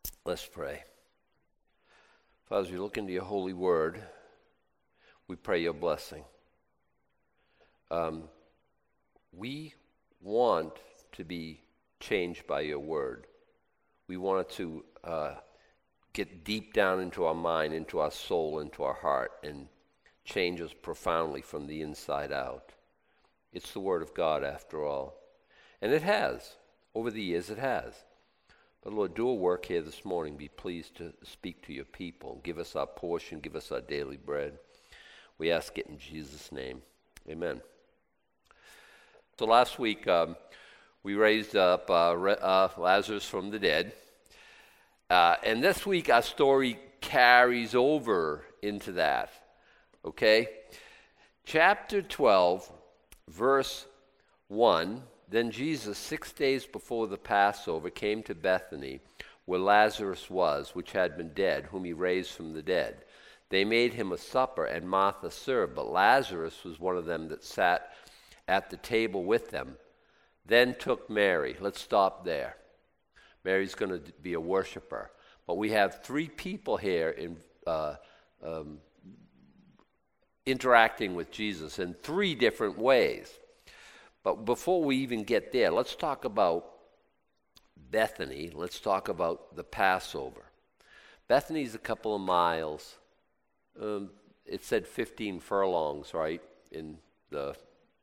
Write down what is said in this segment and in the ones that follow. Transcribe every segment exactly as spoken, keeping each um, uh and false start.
Let's pray. Father, as we look into your holy word, we pray your blessing. Um, we want to be changed by your word. We want it to uh, get deep down into our mind, into our soul, into our heart, and change us profoundly from the inside out. It's the word of God, after all. And it has. Over the years, it has. But Lord, do a work here this morning. Be pleased to speak to your people. Give us our portion. Give us our daily bread. We ask it in Jesus' name. Amen. So last week, um, we raised up uh, uh, Lazarus from the dead. Uh, and this week, our story carries over into that. Okay? Chapter twelve, verse one. Then Jesus, six days before the Passover, came to Bethany, where Lazarus was, which had been dead, whom he raised from the dead. They made him a supper, and Martha served, but Lazarus was one of them that sat at the table with them. Then took Mary. Let's stop there. Mary's going to be a worshiper. But we have three people here in uh, um, interacting with Jesus in three different ways. But before we even get there, let's talk about Bethany. Let's talk about the Passover. Bethany's a couple of miles. Um, it said fifteen furlongs, right, in the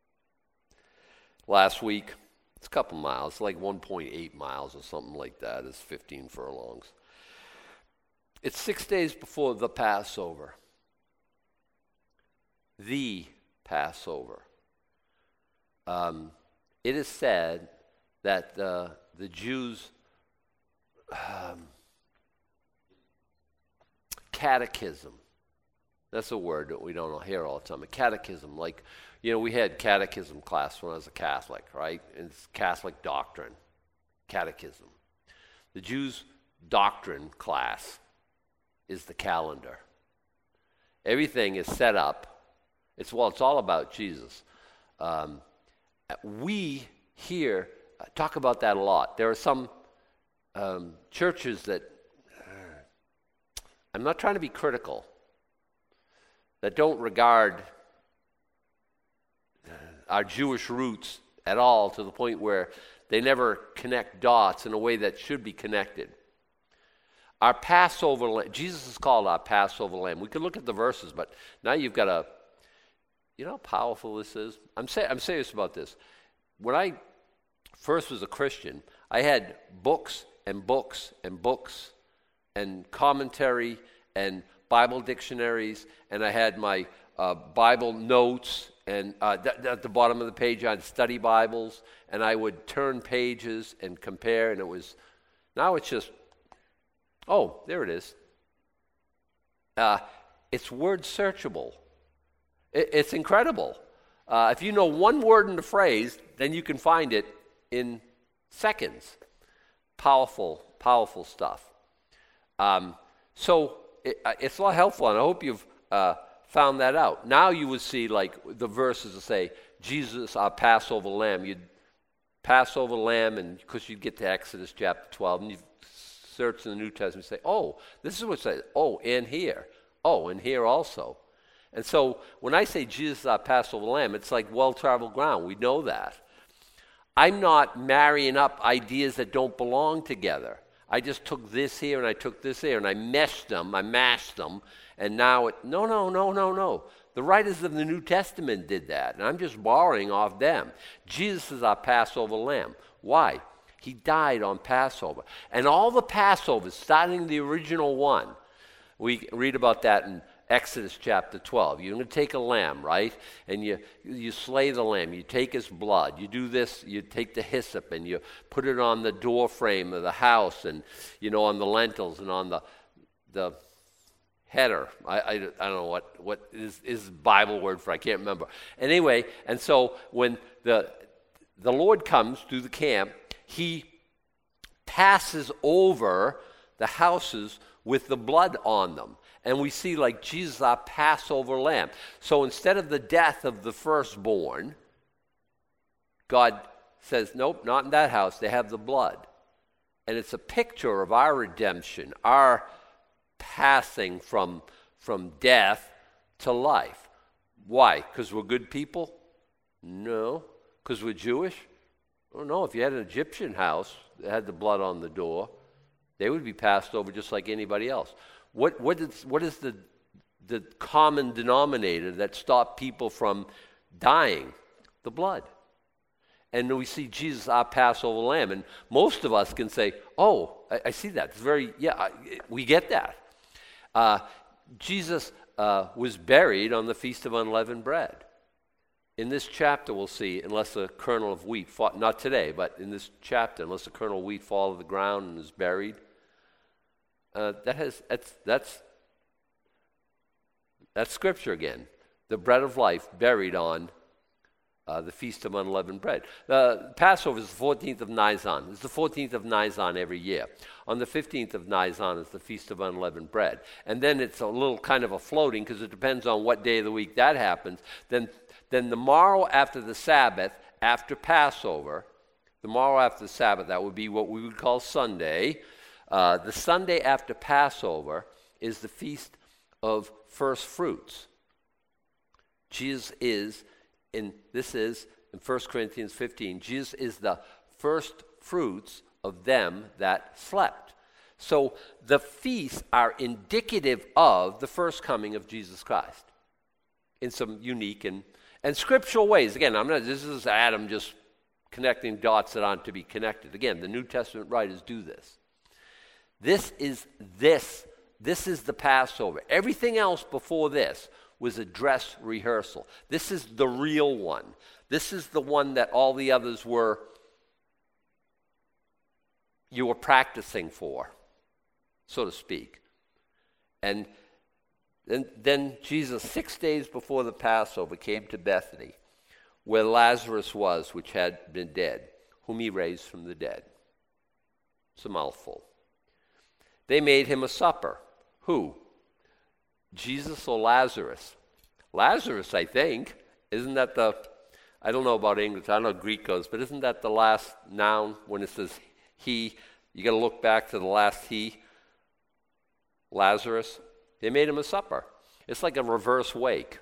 last week. It's a couple miles, like one point eight miles or something like that is fifteen furlongs. It's six days before the Passover. The Passover. Um, it is said that uh, the Jews' um, catechism, that's a word that we don't hear all the time, a catechism, like, you know, we had catechism class when I was a Catholic, right? It's Catholic doctrine, catechism. The Jews' doctrine class is the calendar. Everything is set up. It's, well, it's all about Jesus. Um, we here uh, talk about that a lot. There are some um, churches that, uh, I'm not trying to be critical, that don't regard uh, our Jewish roots at all to the point where they never connect dots in a way that should be connected. Our Passover lamb, Jesus is called our Passover lamb. We could look at the verses, but now you've got a, you know how powerful this is? I'm, say, I'm serious about this. When I first was a Christian, I had books and books and books and commentary and Bible dictionaries, and I had my uh, Bible notes, and uh, th- at the bottom of the page I had study Bibles, and I would turn pages and compare, and it was, now it's just, oh, there it is. Uh, it's word searchable. It, it's incredible. Uh, if you know one word in the phrase, then you can find it in seconds. Powerful, powerful stuff. Um, so it, it's a lot helpful, and I hope you've uh, found that out. Now you would see, like, the verses that say, Jesus, our Passover lamb. You'd Passover lamb, and because you'd get to Exodus chapter twelve, and you'd search in the New Testament and say, oh, this is what it says. Oh, and here. Oh, and here also. And so when I say Jesus is our Passover lamb, it's like well-traveled ground. We know that. I'm not marrying up ideas that don't belong together. I just took this here and I took this here and I meshed them, I mashed them, and now it, no, no, no, no, no. The writers of the New Testament did that, and I'm just borrowing off them. Jesus is our Passover lamb. Why? He died on Passover. And all the Passovers, starting the original one, we read about that in Exodus chapter twelve. You're going to take a lamb, right? And you you slay the lamb. You take his blood. You do this. You take the hyssop and you put it on the door frame of the house, and you know on the lentils and on the the header. I I, I don't know what what is is Bible word for. I can't remember. Anyway, and so when the the Lord comes to the camp, he passes over the houses with the blood on them. And we see like Jesus, our Passover lamb. So instead of the death of the firstborn, God says, nope, not in that house. They have the blood. And it's a picture of our redemption, our passing from, from death to life. Why? Because we're good people? No. Because we're Jewish? Oh, no. If you had an Egyptian house that had the blood on the door, they would be passed over just like anybody else. What, what is, what is the, the common denominator that stopped people from dying? The blood. And we see Jesus, our Passover lamb. And most of us can say, oh, I, I see that. It's very, yeah, I, we get that. Uh, Jesus uh, was buried on the Feast of Unleavened Bread. In this chapter, we'll see, unless a kernel of wheat, fall, not today, but in this chapter, unless a kernel of wheat fall to the ground and is buried, uh, that has that's that's that's Scripture again. The bread of life buried on Uh, the Feast of Unleavened Bread. Uh, Passover is the fourteenth of Nisan. It's the fourteenth of Nisan every year. On the fifteenth of Nisan is the Feast of Unleavened Bread. And then it's a little kind of a floating because it depends on what day of the week that happens. Then, then the morrow after the Sabbath, after Passover, the morrow after the Sabbath, that would be what we would call Sunday. Uh, the Sunday after Passover is the Feast of First Fruits. Jesus is In, this is, in First Corinthians fifteen, Jesus is the first fruits of them that slept. So the feasts are indicative of the first coming of Jesus Christ in some unique and, and scriptural ways. Again, I'm not, this is Adam just connecting dots that aren't to be connected. Again, the New Testament writers do this. This is this. This is the Passover. Everything else before this was a dress rehearsal. This is the real one. This is the one that all the others were, you were practicing for, so to speak. And then, then Jesus, six days before the Passover, came to Bethany, where Lazarus was, which had been dead, whom he raised from the dead. It's a mouthful. They made him a supper. Who? Jesus or Lazarus? Lazarus, I think. Isn't that the, I don't know about English, I don't know how Greek goes, but isn't that the last noun when it says he? You got to look back to the last he. Lazarus. They made him a supper. It's like a reverse wake.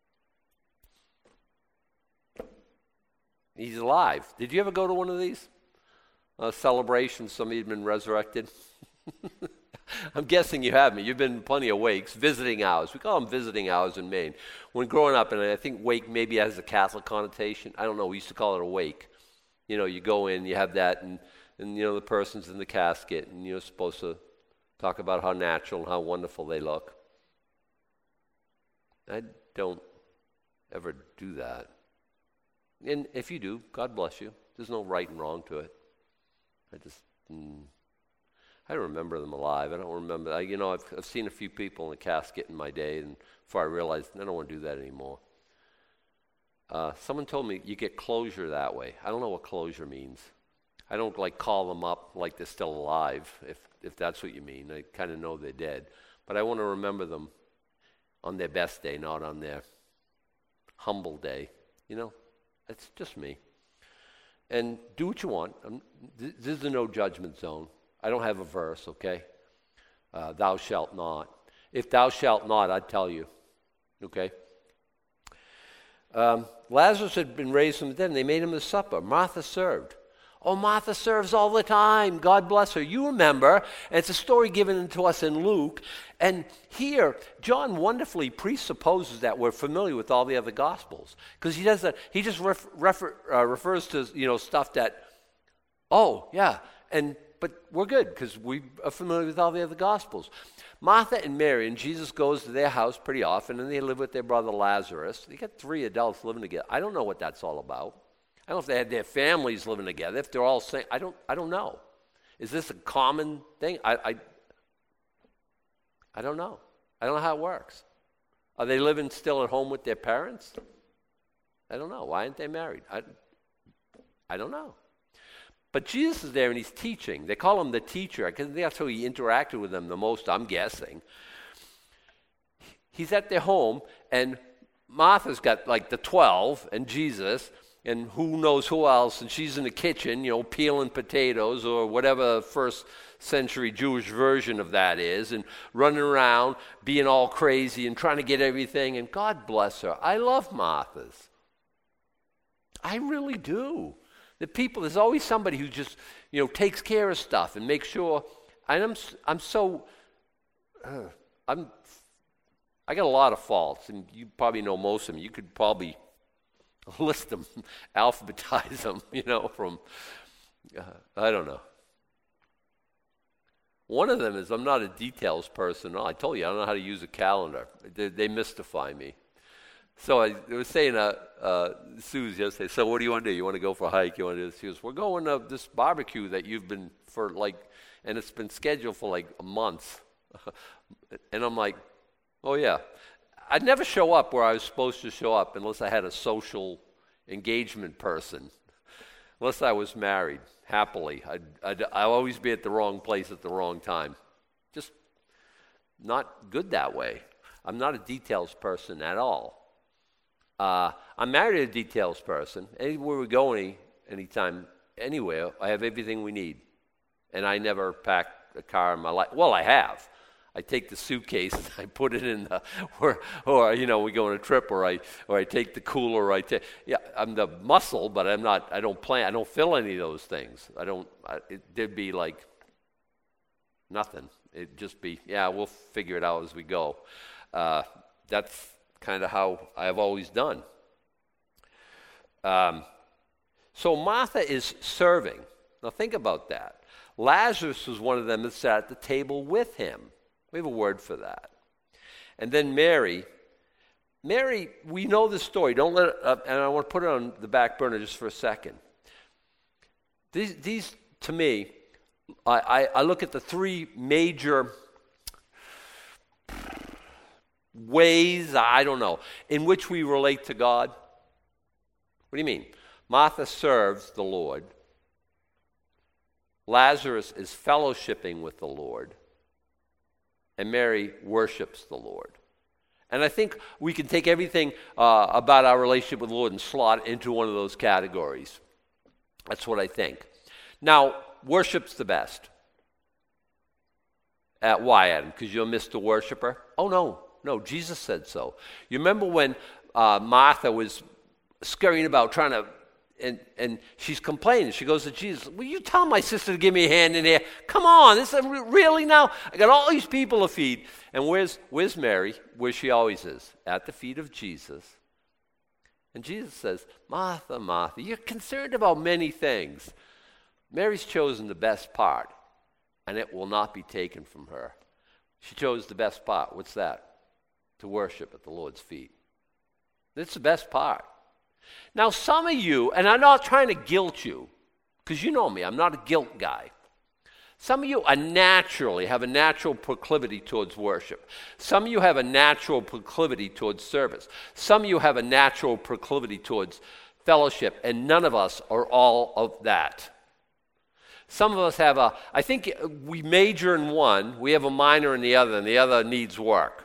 He's alive. Did you ever go to one of these? A celebration, somebody had been resurrected? I'm guessing you haven't. You've been plenty of wakes, visiting hours. We call them visiting hours in Maine. When growing up, and I think wake maybe has a Catholic connotation. I don't know. We used to call it a wake. You know, you go in, you have that, and, and you know, the person's in the casket, and you're supposed to talk about how natural and how wonderful they look. I don't ever do that. And if you do, God bless you. There's no right and wrong to it. I just... Mm, I don't remember them alive. I don't remember. I, you know, I've, I've seen a few people in the casket in my day, and before I realized I don't want to do that anymore. Uh, someone told me you get closure that way. I don't know what closure means. I don't like call them up like they're still alive, if if that's what you mean. I kind of know they're dead, but I want to remember them on their best day, not on their humble day. You know, it's just me. And do what you want. I'm, th- this is a no judgment zone. I don't have a verse, okay? Uh, thou shalt not. If thou shalt not, I'd tell you, okay? Um, Lazarus had been raised from the dead, and they made him a supper. Martha served. Oh, Martha serves all the time. God bless her. You remember, and it's a story given to us in Luke. And here, John wonderfully presupposes that we're familiar with all the other Gospels, because he does that. He just ref, refer, uh, refers to you know stuff that, oh yeah, and but we're good because we are familiar with all the other Gospels. Martha and Mary, and Jesus goes to their house pretty often, and they live with their brother Lazarus. They got three adults living together. I don't know what that's all about. I don't know if they had their families living together, if they're all saying, I don't I don't know. Is this a common thing? I, I I don't know. I don't know how it works. Are they living still at home with their parents? I don't know. Why aren't they married? I, I don't know. But Jesus is there and he's teaching. They call him the teacher because that's how he interacted with them the most, I'm guessing. He's at their home, and Martha's got like the twelve and Jesus, and who knows who else, and she's in the kitchen, you know, peeling potatoes or whatever first century Jewish version of that is, and running around being all crazy and trying to get everything, and God bless her. I love Marthas. I really do. The people, there's always somebody who just, you know, takes care of stuff and makes sure, and I'm, I'm so, uh, I'm, I got a lot of faults, and you probably know most of them. You could probably list them, alphabetize them, you know, from, uh, I don't know. One of them is I'm not a details person. I told you, I don't know how to use a calendar. They, they mystify me. So I, I was saying, uh, uh, Suze yesterday, so what do you want to do? You want to go for a hike? You want to do this? She goes, we're going to this barbecue that you've been for like, and it's been scheduled for like a month. And I'm like, oh yeah. I'd never show up where I was supposed to show up unless I had a social engagement person, unless I was married happily. I'd, I'd, I'd always be at the wrong place at the wrong time. Just not good that way. I'm not a details person at all. Uh, I'm married to a details person. Anywhere we go, any anytime, anywhere, I have everything we need. And I never pack a car in my life. Well, I have. I take the suitcase and I put it in the, or, or you know, we go on a trip, or I, or I take the cooler, or I take, yeah, I'm the muscle, but I'm not, I don't plan, I don't fill any of those things. I don't, I, it, there'd be like nothing. It'd just be, yeah, we'll figure it out as we go. Uh, that's kind of how I've always done. Um, so Martha is serving. Now think about that. Lazarus was one of them that sat at the table with him. We have a word for that. And then Mary. Mary, we know the story. Don't let it, uh, and I want to put it on the back burner just for a second. These, these to me, I, I, I look at the three major ways, I don't know, in which we relate to God. What do you mean? Martha serves the Lord. Lazarus is fellowshipping with the Lord. And Mary worships the Lord. And I think we can take everything uh, about our relationship with the Lord and slot into one of those categories. That's what I think. Now, worship's the best. Uh, why, Adam? Because you're Mister Worshipper? Oh, no. No, Jesus said so. You remember when uh, Martha was scurrying about trying to, and, and she's complaining. She goes to Jesus, will you tell my sister to give me a hand in here? Come on, this is really now? I got all these people to feed. And where's, where's Mary? Where she always is, at the feet of Jesus. And Jesus says, Martha, Martha, you're concerned about many things. Mary's chosen the best part, and it will not be taken from her. She chose the best part. What's that? To worship at the Lord's feet. That's the best part. Now, some of you, and I'm not trying to guilt you, because you know me, I'm not a guilt guy. Some of you are naturally, have a natural proclivity towards worship. Some of you have a natural proclivity towards service. Some of you have a natural proclivity towards fellowship, and none of us are all of that. Some of us have a, I think we major in one, we have a minor in the other, and the other needs work.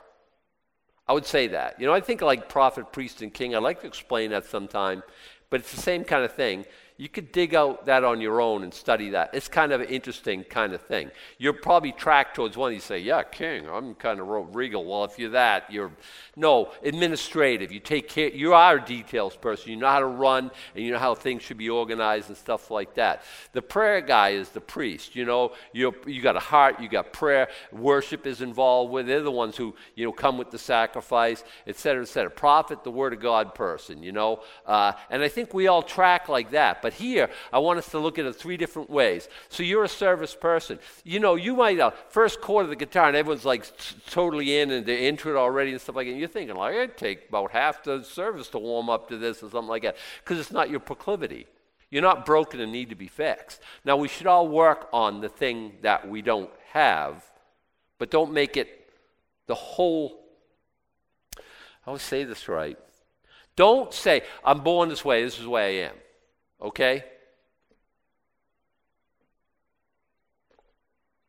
I would say that. You know, I think like prophet, priest, and king. I'd like to explain that sometime, but it's the same kind of thing. You could dig out that on your own and study that. It's kind of an interesting kind of thing. You're probably tracked towards one. You say, yeah, king, I'm kind of regal. Well, if you're that, you're, no, administrative. You take care, you are a details person. You know how to run, and you know how things should be organized and stuff like that. The prayer guy is the priest. You know, you you got a heart, you got prayer, worship is involved with. They're the ones who, you know, come with the sacrifice, et cetera, et cetera. Prophet, the word of God person, you know. Uh, and I think we all track like that. But But here, I want us to look at it three different ways. So you're a service person. You know, you might, uh, first chord of the guitar, and everyone's like t- totally in and they're into it already and stuff like that. And you're thinking, like, it'd take about half the service to warm up to this or something like that. Because it's not your proclivity. You're not broken and need to be fixed. Now, we should all work on the thing that we don't have, but don't make it the whole, I always say this right. Don't say, I'm born this way, this is the way I am. Okay?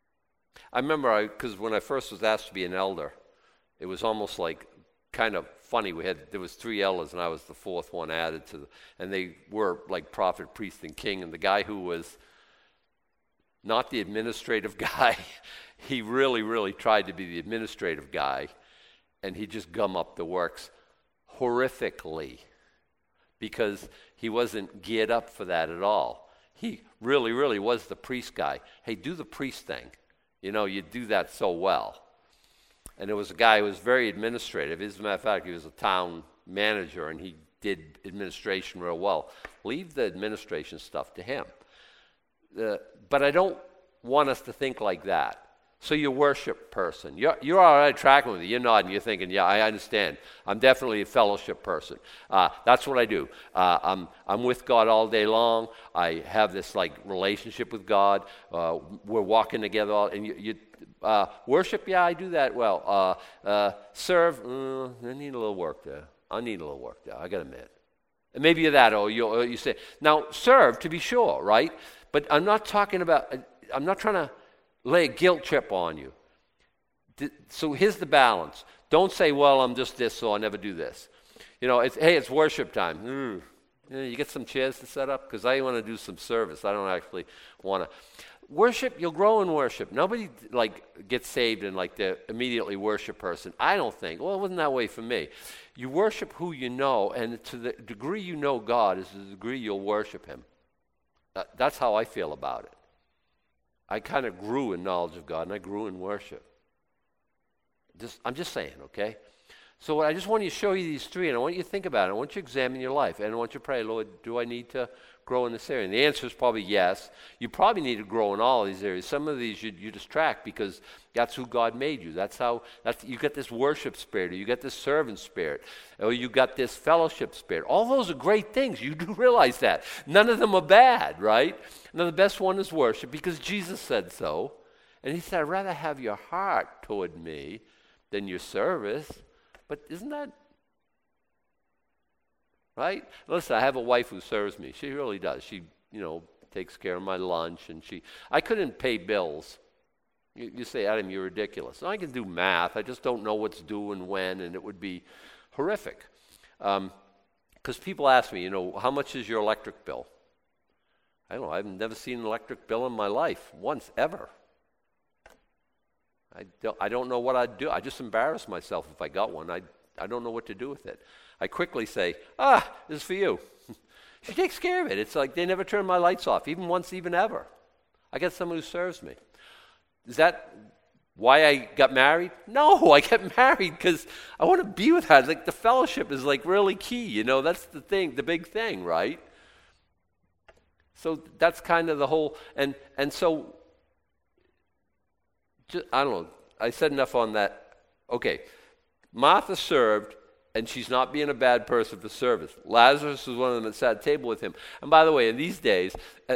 I remember, because when I first was asked to be an elder, it was almost like kind of funny. We had there was three elders, and I was the fourth one added to the, and they were like prophet, priest, and king. And the guy who was not the administrative guy, he really, really tried to be the administrative guy, and he just gum up the works horrifically because he wasn't geared up for that at all. He really, really was the priest guy. Hey, do the priest thing. You know, you do that so well. And there was a guy who was very administrative. As a matter of fact, he was a town manager, and he did administration real well. Leave the administration stuff to him. Uh, but I don't want us to think like that. So you're a worship person. You're, you're all right tracking with it. You're nodding. You're thinking, yeah, I understand. I'm definitely a fellowship person. Uh, that's what I do. Uh, I'm, I'm with God all day long. I have this like relationship with God. Uh, we're walking together. All, and you, you uh, worship, yeah, I do that well. Uh, uh, serve, uh, I need a little work there. I need a little work there, I got to admit. And maybe you're that, or you, or you say, now serve to be sure, right? But I'm not talking about, I'm not trying to lay a guilt trip on you. So here's the balance. Don't say, well, I'm just this, so I'll never do this. You know, it's, hey, it's worship time. Mm. You, know, you get some chairs to set up? Because I want to do some service. I don't actually want to. Worship, you'll grow in worship. Nobody, like, gets saved and, like, they're immediately worship person. I don't think. Well, it wasn't that way for me. You worship who you know, and to the degree you know God is the degree you'll worship him. That's how I feel about it. I kind of grew in knowledge of God, and I grew in worship. Just, I'm just saying, okay? So I just want you to show you these three, and I want you to think about it. I want you to examine your life, and I want you to pray, Lord, do I need to grow in this area? And the answer is probably yes. You probably need to grow in all of these areas. Some of these you, you distract because that's who God made you. That's how, that's, you got this worship spirit, or you got this servant spirit, or you got this fellowship spirit. All those are great things. You do realize that. None of them are bad, right? Now the best one is worship because Jesus said so. And he said, I'd rather have your heart toward me than your service. But isn't that right? Listen, I have a wife who serves me. She really does. She, you know, takes care of my lunch, and she. I couldn't pay bills. You, you say, Adam, you're ridiculous. I can do math. I just don't know what's due and when, and it would be horrific. Because um, people ask me, you know, how much is your electric bill? I don't know. I've never seen an electric bill in my life once, ever. I don't, I don't know what I'd do. I just embarrass myself if I got one. I, I don't know what to do with it. I quickly say, ah, this is for you. She takes care of it. It's like they never turn my lights off, even once, even ever. I got someone who serves me. Is that why I got married? No, I got married because I want to be with her. Like the fellowship is like really key. You know, that's the thing, the big thing, right? So that's kind of the whole, and and so, just, I don't know, I said enough on that. Okay, Martha served, and she's not being a bad person for service. Lazarus was one of them that sat at the table with him. And by the way, in these days, uh,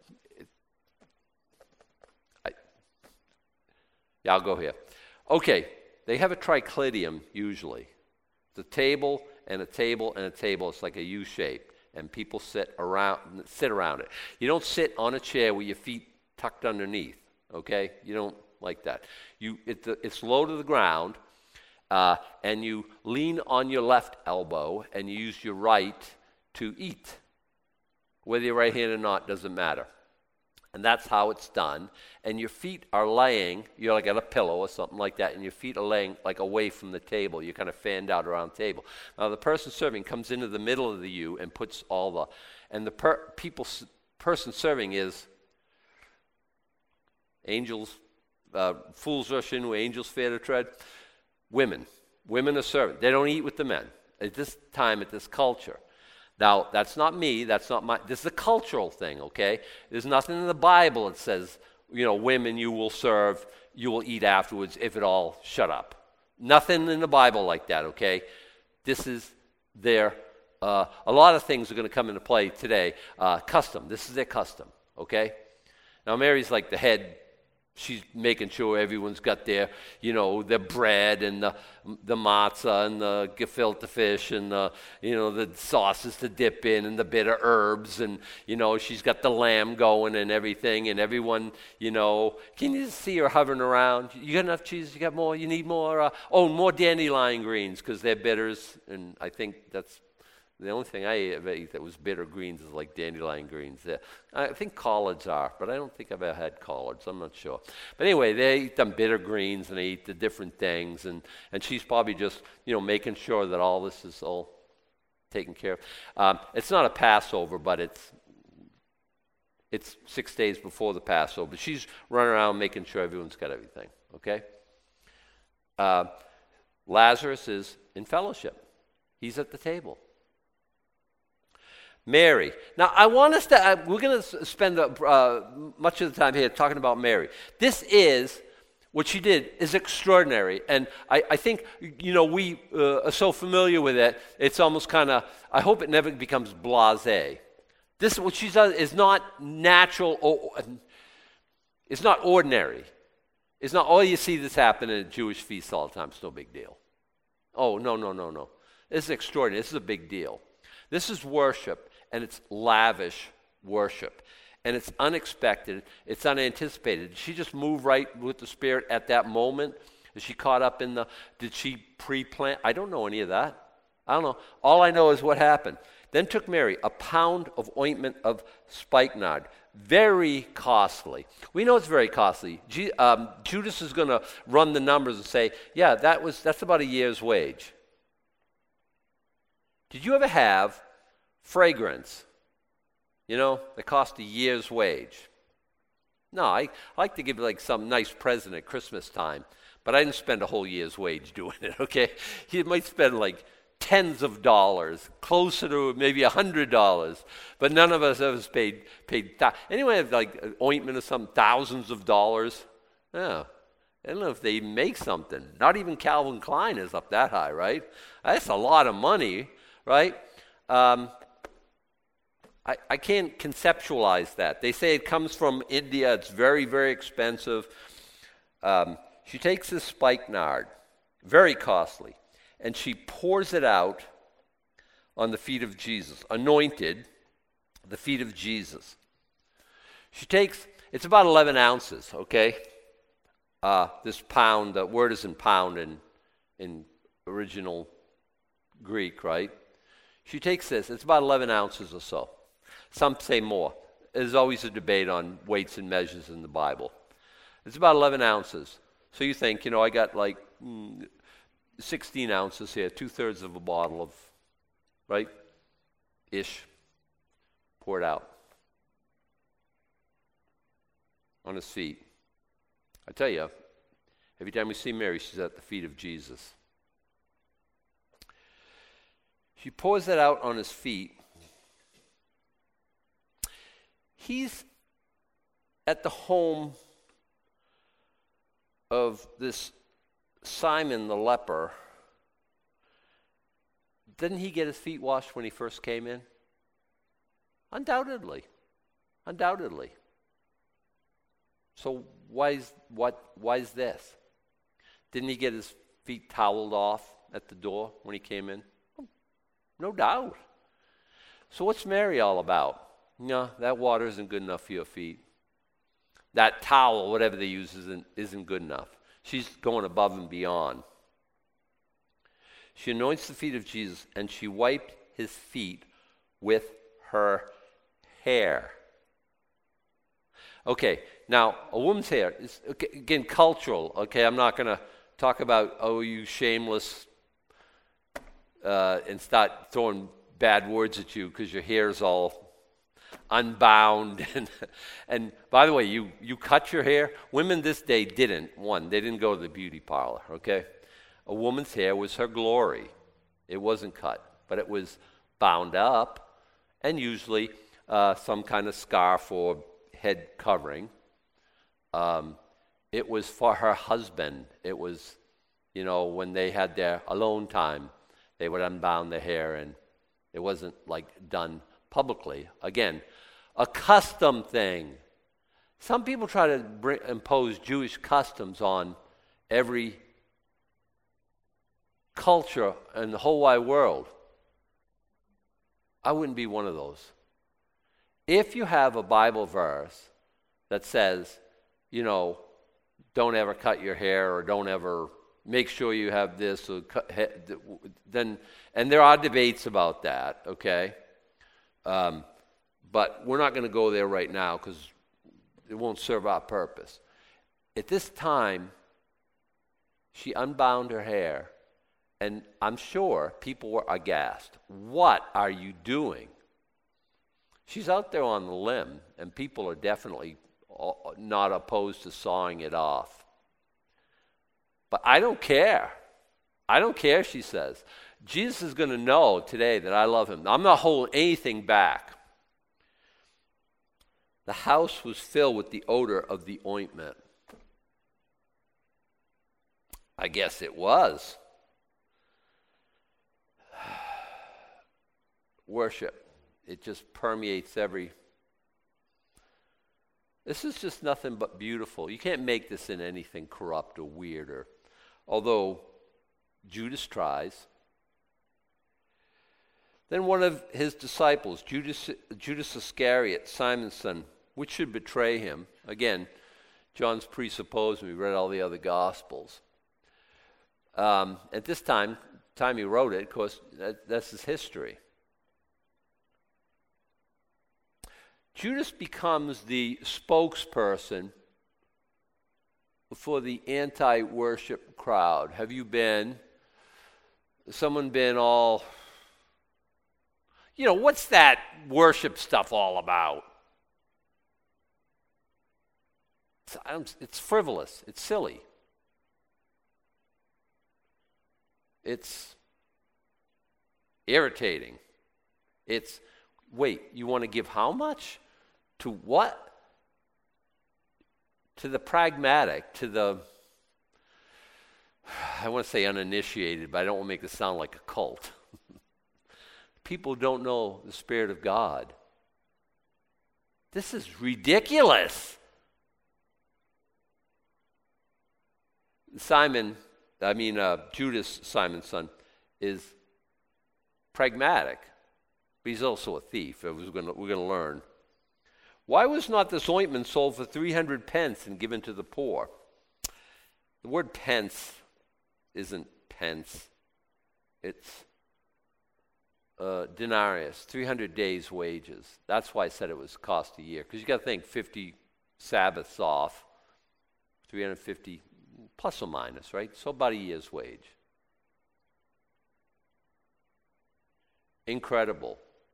I, yeah, I'll go here. Okay, they have a triclinium usually. It's a table and a table and a table. It's like a U shape. And people sit around sit around it. You don't sit on a chair with your feet tucked underneath, okay? You don't like that. You it, It's low to the ground, uh, and you lean on your left elbow, and you use your right to eat. Whether you're right-handed or not doesn't matter. And that's how it's done. And your feet are laying, you're like at a pillow or something like that, and your feet are laying like away from the table. You're kind of fanned out around the table. Now the person serving comes into the middle of the U and puts all the, and the per, people, person serving is angels, uh, fools rush in where angels fear to tread. Women. Women are serving. They don't eat with the men at this time, at this culture. Now, that's not me, that's not my, this is a cultural thing, okay? There's nothing in the Bible that says, you know, women you will serve, you will eat afterwards, if at all, shut up. Nothing in the Bible like that, okay? This is their, uh, a lot of things are going to come into play today. Uh, custom, this is their custom, okay? Now, Mary's like the head She's making sure everyone's got their, you know, their bread and the the matzah and the gefilte fish and the, you know, the sauces to dip in and the bitter herbs, and, you know, she's got the lamb going and everything, and everyone, you know, can you see her hovering around? You got enough cheese? You got more? You need more? Uh, oh, more dandelion greens because they're bitters, and I think that's the only thing I ever ate that was bitter greens is like dandelion greens. Uh, I think collards are, but I don't think I've ever had collards. I'm not sure. But anyway, they eat them bitter greens and they eat the different things. And, and she's probably just, you know, making sure that all this is all taken care of. Um, it's not a Passover, but it's it's six days before the Passover. She's running around making sure everyone's got everything, okay? Uh, Lazarus is in fellowship. He's at the table. Mary. Now, I want us to, uh, we're going to spend uh, much of the time here talking about Mary. This is, what she did is extraordinary. And I, I think, you know, we uh, are so familiar with it, it's almost kind of, I hope it never becomes blasé. This, what she does, is not natural, or, it's not ordinary. It's not, oh, you see this happen at Jewish feasts all the time. It's no big deal. Oh, no, no, no, no. This is extraordinary. This is a big deal. This is worship, and it's lavish worship. And it's unexpected. It's unanticipated. Did she just move right with the Spirit at that moment? Is she caught up in the, did she pre-plan? I don't know any of that. I don't know. All I know is what happened. Then took Mary a pound of ointment of spikenard, very costly. We know it's very costly. G, um, Judas is going to run the numbers and say, yeah, that was that's about a year's wage. Did you ever have fragrance, you know, that cost a year's wage? No, I, I like to give like some nice present at Christmas time, but I didn't spend a whole year's wage doing it, okay? You might spend like tens of dollars, closer to maybe a hundred dollars, but none of us ever paid, paid th- anyone have like an ointment or some thousands of dollars? No. I don't know if they even make something. Not even Calvin Klein is up that high, right? That's a lot of money. Right? Um, I, I can't conceptualize that. They say it comes from India. It's very, very expensive. Um, she takes this spikenard, very costly, and she pours it out on the feet of Jesus, anointed the feet of Jesus. She takes, it's about eleven ounces, okay? Uh, this pound, the word is in pound in, in original Greek, right? She takes this, it's about eleven ounces or so. Some say more. There's always a debate on weights and measures in the Bible. It's about eleven ounces. So you think, you know, I got like mm, sixteen ounces here, two-thirds of a bottle of, right? Ish. Pour it out on his feet. I tell you, every time we see Mary, she's at the feet of Jesus. She pours that out on his feet. He's at the home of this Simon the leper. Didn't he get his feet washed when he first came in? Undoubtedly. Undoubtedly. So why is, what, why is this? Didn't he get his feet toweled off at the door when he came in? No doubt. So what's Mary all about? No, that water isn't good enough for your feet. That towel, whatever they use, isn't, isn't good enough. She's going above and beyond. She anoints the feet of Jesus, and she wiped his feet with her hair. Okay, now, a woman's hair is, okay, again, cultural. Okay, I'm not going to talk about, oh, you shameless, uh, and start throwing bad words at you because your hair's all unbound. And, and by the way, you, you cut your hair. Women this day didn't. One, they didn't go to the beauty parlor, okay? A woman's hair was her glory. It wasn't cut, but it was bound up, and usually uh, some kind of scarf or head covering. Um, it was for her husband. It was, you know, when they had their alone time, they would unbound their hair, and it wasn't like done publicly. Again, a custom thing. Some people try to bring, impose Jewish customs on every culture in the whole wide world. I wouldn't be one of those. If you have a Bible verse that says, you know, don't ever cut your hair or don't ever make sure you have this, or cut, then, and there are debates about that, okay? Um, but we're not going to go there right now because it won't serve our purpose. At this time, she unbound her hair, and I'm sure people were aghast. What are you doing? She's out there on the limb, and people are definitely not opposed to sawing it off. But I don't care. I don't care, she says. Jesus is going to know today that I love him. I'm not holding anything back. The house was filled with the odor of the ointment. I guess it was. Worship. It just permeates every... This is just nothing but beautiful. You can't make this in anything corrupt or weird, or, although Judas tries. Then one of his disciples, Judas, Judas Iscariot, Simon's son, which should betray him. Again, John's presupposed, and we read all the other Gospels. Um, at this time, time he wrote it, of course, that, that's his history. Judas becomes the spokesperson for the anti-worship crowd. Have you been, someone been all, you know, what's that worship stuff all about? It's, it's frivolous. It's silly. It's irritating. It's, wait, you want to give how much? To what? To the pragmatic, to the, I want to say uninitiated, but I don't want to make this sound like a cult. People don't know the Spirit of God. This is ridiculous. Simon, I mean uh, Judas, Simon's son, is pragmatic, but he's also a thief. We're going to, we're going to learn. Why was not this ointment sold for three hundred pence and given to the poor? The word pence isn't pence. It's uh, denarius, three hundred days' wages. That's why I said it was cost a year. Because you got to think fifty Sabbaths off, three hundred fifty plus or minus, right? So about a year's wage. Incredible.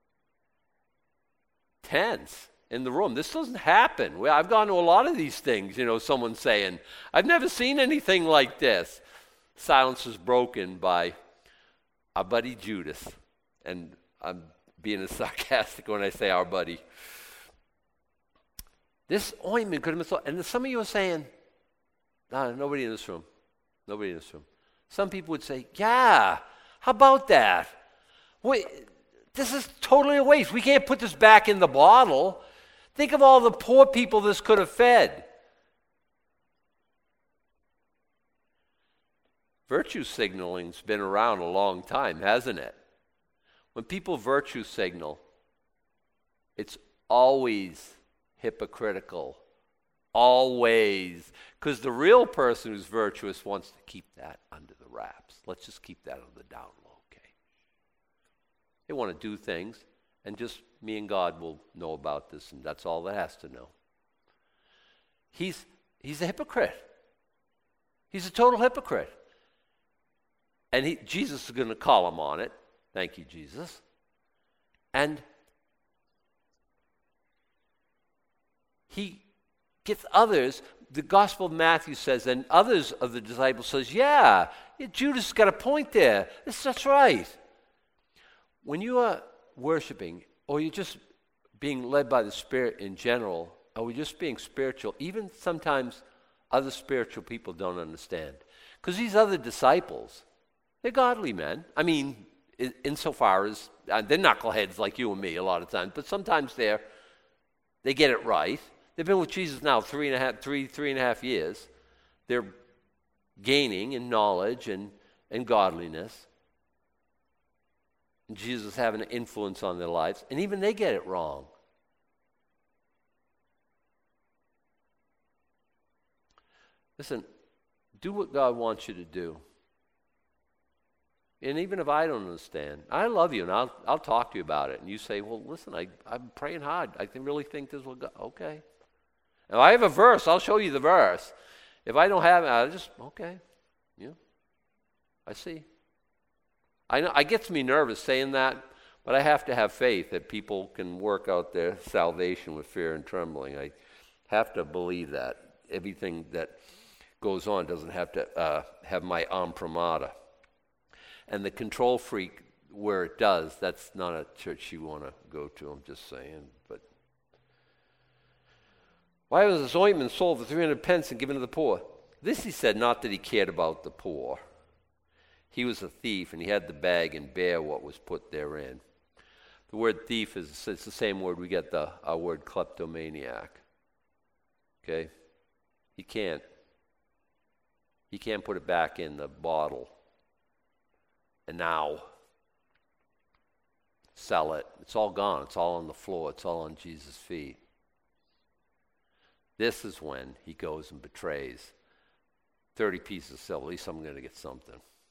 Tense. In the room. This doesn't happen. Well, I've gone to a lot of these things, you know, someone saying, I've never seen anything like this. Silence is broken by our buddy Judas. And I'm being sarcastic when I say our buddy. This ointment could have been sold. And some of you are saying, no, nobody in this room. Nobody in this room. Some people would say, yeah, how about that? Wait, this is totally a waste. We can't put this back in the bottle. Think of all the poor people this could have fed. Virtue signaling's been around a long time, hasn't it? When people virtue signal, it's always hypocritical. Always. Because the real person who's virtuous wants to keep that under the wraps. Let's just keep that on the down low, okay? They want to do things, and just me and God will know about this, and that's all that has to know. He's, he's a hypocrite. He's a total hypocrite. And he, Jesus is going to call him on it. Thank you, Jesus. And he gets others, the Gospel of Matthew says, and others of the disciples says, yeah, Judas got a point there. That's, that's right. When you are worshiping, or you're just being led by the Spirit in general, or you're just being spiritual, even sometimes other spiritual people don't understand. Because these other disciples, they're godly men. I mean, in, insofar as, uh, they're knuckleheads like you and me a lot of times, but sometimes they're, they get it right. They've been with Jesus now three and a half, three, three and a half years. They're gaining in knowledge and, and godliness. And Jesus is having an influence on their lives. And even they get it wrong. Listen, do what God wants you to do. And even if I don't understand, I love you, and I'll, I'll talk to you about it. And you say, well, listen, I, I'm praying hard. I can really think this will go. Okay. If I have a verse, I'll show you the verse. If I don't have it, I'll just, okay. Yeah. I see. I know it gets me nervous saying that, but I have to have faith that people can work out their salvation with fear and trembling. I have to believe that. Everything that goes on doesn't have to uh, have my imprimatur. And the control freak, where it does, that's not a church you want to go to, I'm just saying. But why was this ointment sold for three hundred pence and given to the poor? This he said, not that he cared about the poor. He was a thief, and he had the bag and bear what was put therein. The word thief is it's the same word we get the our word kleptomaniac. Okay? He can't. He can't put it back in the bottle. And now, sell it. It's all gone. It's all on the floor. It's all on Jesus' feet. This is when he goes and betrays thirty pieces of silver. At least I'm going to get something.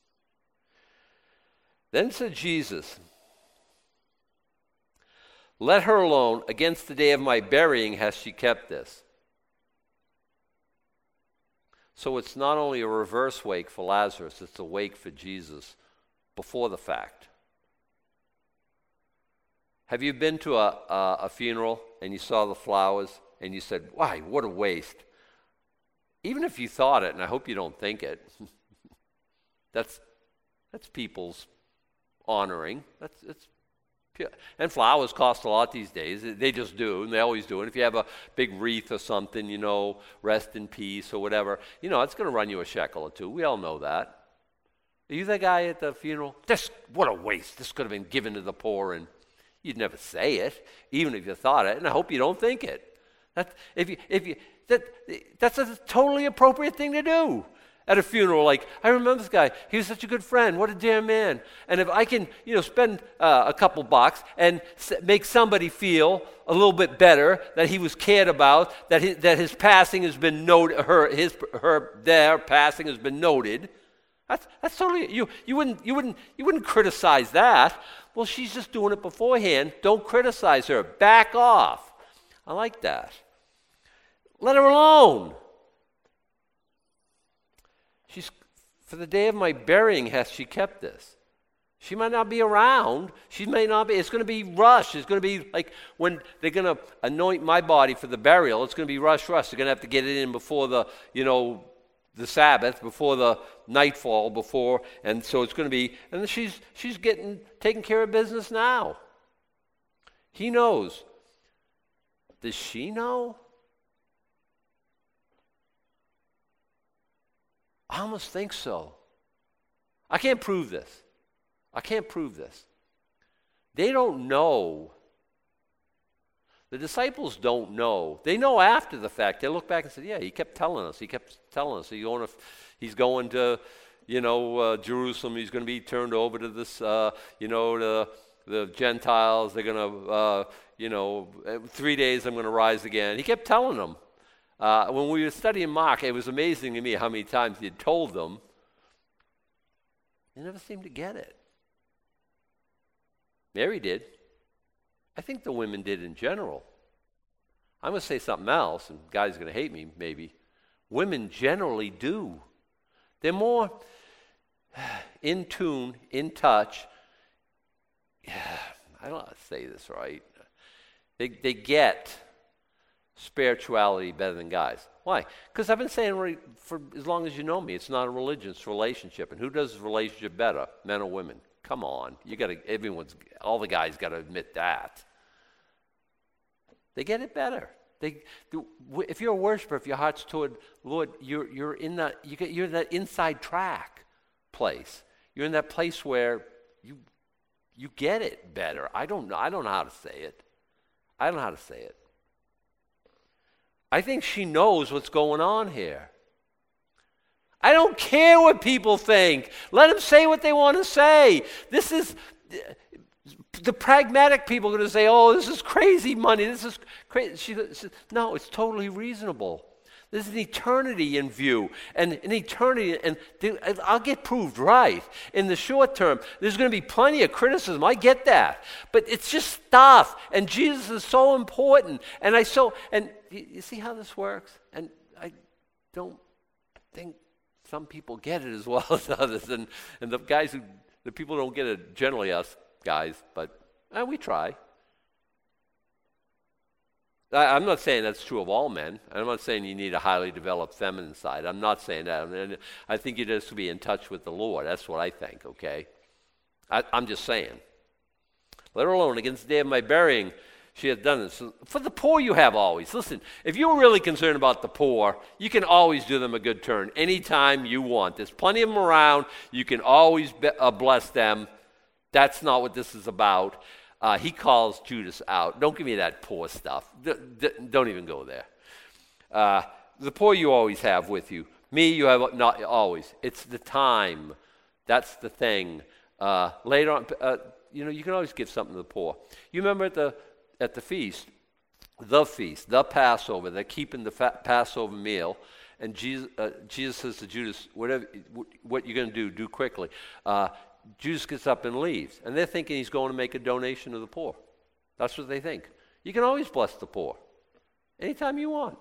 Then said Jesus, let her alone. Against the day of my burying hath she kept this. So it's not only a reverse wake for Lazarus, it's a wake for Jesus before the fact. Have you been to a, a, a funeral and you saw the flowers and you said, why, what a waste? Even if you thought it, and I hope you don't think it, that's that's people's honoring. That's it's pure. And flowers cost a lot these days. They just do, and they always do. And if you have a big wreath or something, you know, rest in peace or whatever, you know, it's going to run you a shekel or two. We all know that. Are you the guy at the funeral? This, what a waste. This could have been given to the poor, and you'd never say it, even if you thought it, and I hope you don't think it. That, if you, if you, that, that's a totally appropriate thing to do at a funeral. Like, I remember this guy. He was such a good friend. What a dear man. And if I can, you know, spend uh, a couple bucks and s- make somebody feel a little bit better that he was cared about, that his, that his passing has been noted, her, his, her, their passing has been noted. That's that's totally you. You wouldn't you wouldn't you wouldn't criticize that. Well, she's just doing it beforehand. Don't criticize her. Back off. I like that. Let her alone. She's for the day of my burying hath she kept this. She might not be around. She may not be. It's going to be rushed. It's going to be like when they're going to anoint my body for the burial. It's going to be rush, rush. They're going to have to get it in before the you know. the Sabbath, before the nightfall, before, and so it's going to be, and she's she's getting taking care of business now. He knows. Does she know? I almost think so. I can't prove this. I can't prove this. They don't know. The disciples don't know. They know after the fact. They look back and say, yeah, he kept telling us. He kept telling us. He's going to, he's going to you know, uh, Jerusalem. He's going to be turned over to this, uh, you know, the, the Gentiles. They're going to, uh, you know, three days I'm going to rise again. He kept telling them. Uh, when we were studying Mark, it was amazing to me how many times he had told them. They never seemed to get it. Mary did. I think the women did in general. I'm going to say something else, and guys are going to hate me maybe. Women generally do. They're more in tune, in touch. I don't know how to say this right. They, they get spirituality better than guys. Why? Because I've been saying for as long as you know me, it's not a religion, it's a relationship. And who does relationship better, men or women? Come on, you got to. Everyone's, all the guys got to admit that. They get it better. They, if you're a worshiper, if your heart's toward Lord, you're you're in that you get you're in that inside track place. You're in that place where you you get it better. I don't know. I don't know how to say it. I don't know how to say it. I think she knows what's going on here. I don't care what people think. Let them say what they want to say. This is, the pragmatic people are going to say, oh, this is crazy money. This is crazy. She says, no, it's totally reasonable. There's an eternity in view, and an eternity, and I'll get proved right. In the short term, there's going to be plenty of criticism. I get that, but it's just stuff, and Jesus is so important. And I so, and you see how this works? And I don't think some people get it as well as others, and and the guys who, the people who don't get it, generally us guys, but eh, we try. I'm not saying that's true of all men. I'm not saying you need a highly developed feminine side. I'm not saying that. I mean, I think you just to be in touch with the Lord. That's what I think, okay? I, I'm just saying. Let her alone. Against the day of my burying, she hath done this. For the poor you have always. Listen, if you're really concerned about the poor, you can always do them a good turn anytime you want. There's plenty of them around. You can always be, uh, bless them. That's not what this is about. Uh, he calls Judas out. Don't give me that poor stuff. D- d- don't even go there. Uh, the poor you always have with you. Me, you have not always. It's the time. That's the thing. Uh, later on, uh, you know, you can always give something to the poor. You remember at the at the feast, the feast, the Passover. They're keeping the fa- Passover meal, and Jesus, uh, Jesus says to Judas, "Whatever, what you're going to do, do quickly." Uh, Judas gets up and leaves, and they're thinking he's going to make a donation to the poor. That's what they think. You can always bless the poor, anytime you want.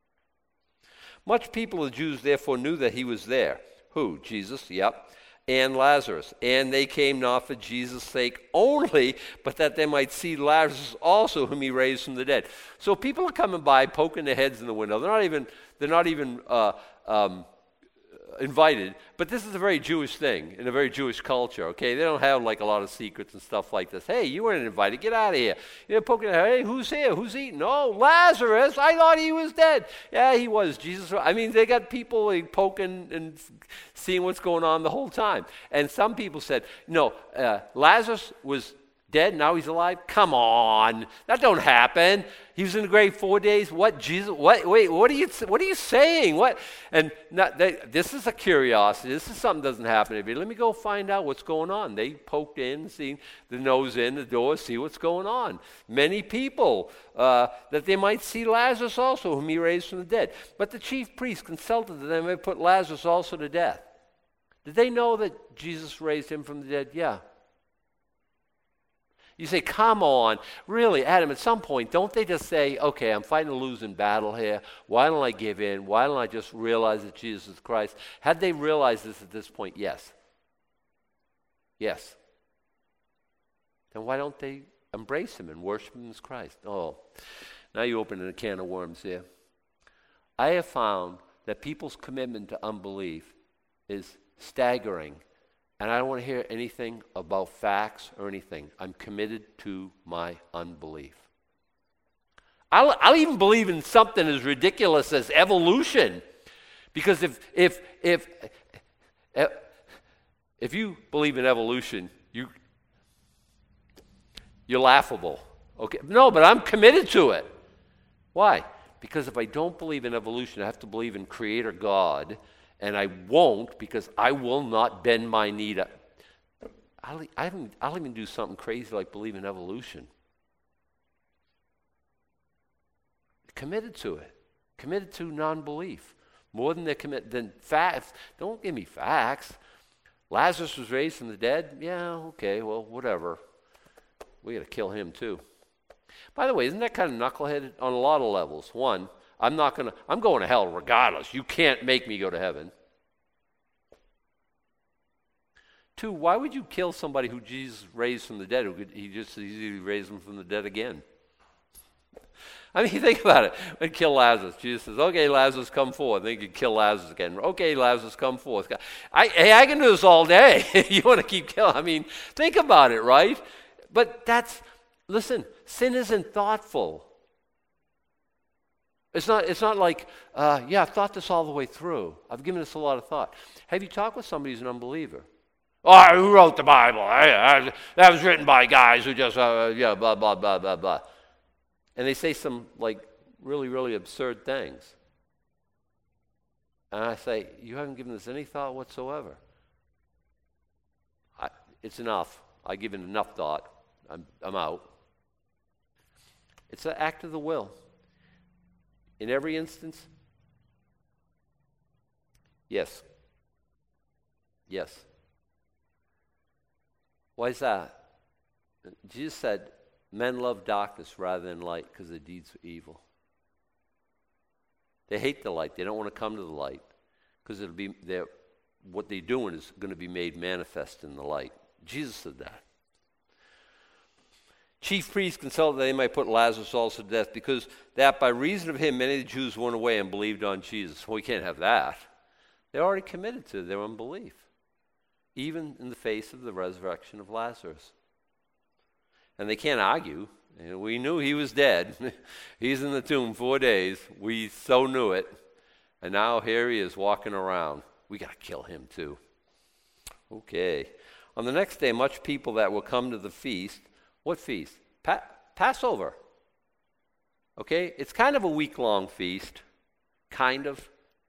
Much people of the Jews therefore knew that he was there. Who? Jesus, yep. And Lazarus. And they came not for Jesus' sake only, but that they might see Lazarus also, whom he raised from the dead. So people are coming by, poking their heads in the window. They're not even, they're not even uh, um, invited, but this is a very Jewish thing in a very Jewish culture, okay? They don't have like a lot of secrets and stuff like this. Hey, you weren't invited. Get out of here. You're poking, hey, who's here? Who's eating? Oh, Lazarus. I thought he was dead. Yeah, he was. Jesus. I mean, they got people like, poking and seeing what's going on the whole time. And some people said, no, uh, Lazarus was dead, now he's alive? Come on. That don't happen. He was in the grave four days. What, Jesus? What? Wait, what are you What are you saying? What? And not, they, this is a curiosity. This is something that doesn't happen every day. Let me go find out what's going on. They poked in, see the nose in the door, see what's going on. Many people, uh, that they might see Lazarus also, whom he raised from the dead. But the chief priests consulted that they might put Lazarus also to death. Did they know that Jesus raised him from the dead? Yeah. You say, come on. Really, Adam, at some point, don't they just say, okay, I'm fighting a losing battle here. Why don't I give in? Why don't I just realize that Jesus is Christ? Had they realized this at this point? Yes. Yes. Then why don't they embrace him and worship him as Christ? Oh, now you open a can of worms here. I have found that people's commitment to unbelief is staggering. And I don't want to hear anything about facts or anything. I'm committed to my unbelief. I'll, I'll even believe in something as ridiculous as evolution. Because if if if if you believe in evolution, you you're laughable. Okay. No, but I'm committed to it. Why? Because if I don't believe in evolution, I have to believe in Creator God. And I won't, because I will not bend my knee to. I'll, I even, I'll even do something crazy like believe in evolution. Committed to it. Committed to non-belief. More than they're committed than facts. Don't give me facts. Lazarus was raised from the dead? Yeah, okay, well, whatever. We got to kill him too. By the way, isn't that kind of knuckleheaded on a lot of levels? One, I'm not going to, I'm going to hell regardless. You can't make me go to heaven. Two, why would you kill somebody who Jesus raised from the dead? Who could, he just easily raised them from the dead again. I mean, think about it. They'd kill Lazarus. Jesus says, okay, Lazarus, come forth. They could kill Lazarus again. Okay, Lazarus, come forth. I, hey, I can do this all day. You want to keep killing? I mean, think about it, right? But that's, listen, sin isn't thoughtful. It's not, it's not like, uh, yeah, I've thought this all the way through. I've given this a lot of thought. Have you talked with somebody who's an unbeliever? Oh, who wrote the Bible? I, I, that was written by guys who just, uh, yeah, blah, blah, blah, blah, blah. And they say some, like, really, really absurd things. And I say, you haven't given this any thought whatsoever. I, it's enough. I give it enough thought. I'm, I'm out. It's an act of the will. In every instance, yes. Yes. Why is that? Jesus said, men love darkness rather than light because the deeds are evil. They hate the light. They don't want to come to the light because it'll be what they're doing is going to be made manifest in the light. Jesus said that. Chief priests consulted that they might put Lazarus also to death, because that by reason of him many of the Jews went away and believed on Jesus. Well, we can't have that. They're already committed to their unbelief, even in the face of the resurrection of Lazarus. And they can't argue. You know, we knew he was dead. He's in the tomb four days. We so knew it. And now here he is walking around. We got to kill him too. Okay. On the next day, much people that will come to the feast. What feast? Pa- Passover. Okay? It's kind of a week-long feast. Kind of.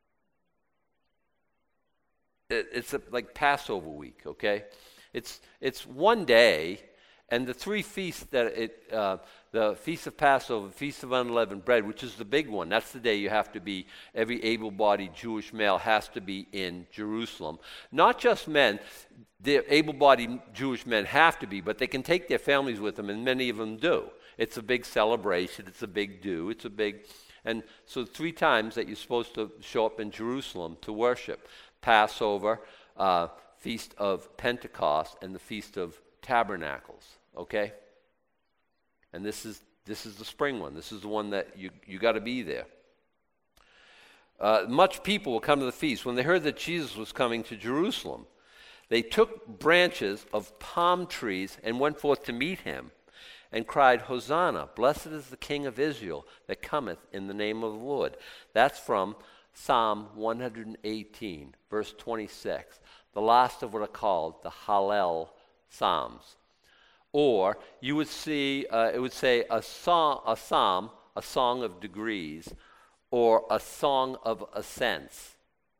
It, it's a, like Passover week, okay? It's it's one day, and the three feasts that it, uh, the Feast of Passover, Feast of Unleavened Bread, which is the big one, that's the day you have to be, every able-bodied Jewish male has to be in Jerusalem. Not just men, the able-bodied Jewish men have to be, but they can take their families with them, and many of them do. It's a big celebration, it's a big do, it's a big, and so three times that you're supposed to show up in Jerusalem to worship. Passover, uh, Feast of Pentecost, and the Feast of Tabernacles, okay? And this is this is the spring one. This is the one that you you got to be there. Uh, much people will come to the feast. When they heard that Jesus was coming to Jerusalem, they took branches of palm trees and went forth to meet him, and cried, Hosanna, blessed is the King of Israel that cometh in the name of the Lord. That's from Psalm one eighteen, verse twenty-six, the last of what are called the Hallel Psalms. Or you would see, uh, it would say a song, a psalm, a song of degrees, or a song of ascents.